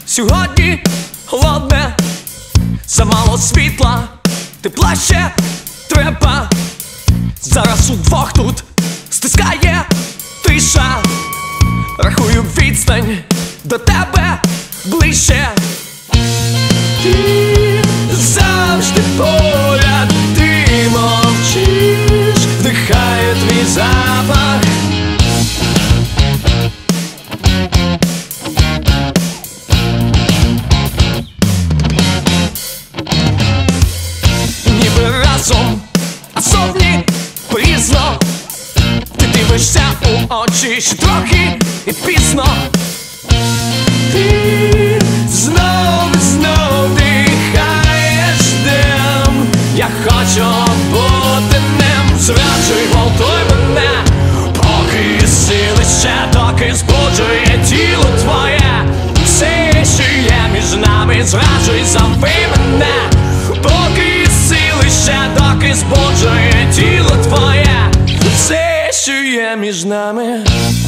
Сьогодні холодне, замало світла, тепла ще треба. Зараз удвох тут стискає тиша. Рахую відстань до тебе ближче. Ти завжди поряд, ти мовчиш, вдихає твій запах. Ніби разом, а зовні порізно. Ти дивишся у очі ще трохи і пізно. Ти знов дихаєш дим. Я хочу бути ним. Зраджуй, гвалтуй мене, поки сили ще, доки збуджує тіло твоє. Все, що є між нами, зраджуй, зови мене, поки сили ще, доки збуджує тіло твоє. Все, що є між нами.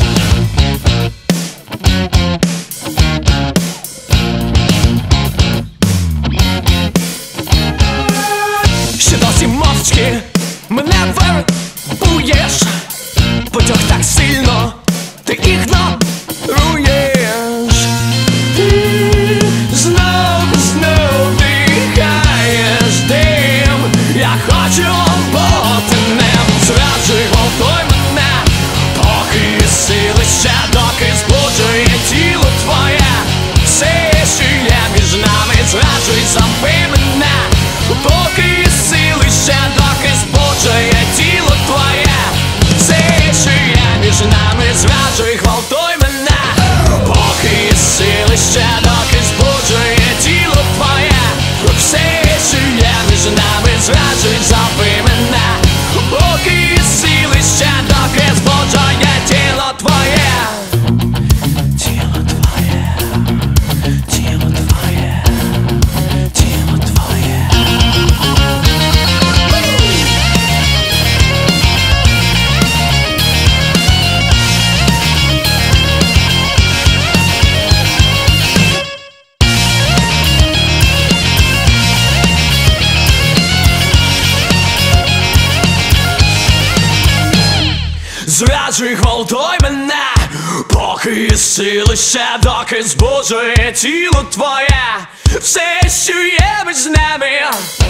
Ще досі мовчки мене вербуєш. Потяг так сильно, ти ігноруєш. Ти знов дихаєш дим. Я хочу бути ним. Зраджуй, гвалтуй мене, поки сили ще, доки збуджує тіло твоє. Все, що є між нами, зраджуй, зови мене, поки сили ще, доки збуджує тіло твоє. Все, що є між нами, зраджуй, гвалтуй мене, поки сили ще, доки збуджує тіло твоє. Все, що є між нами, зраджуй, зови мене, поки сили ще, доки збуджує тіло твоє. Тіло твоє, тіло твоє, тіло твоє. Зраджуй, гвалтуй мене, поки сили ще, доки збуджує тіло твоє. Все, що є між нами.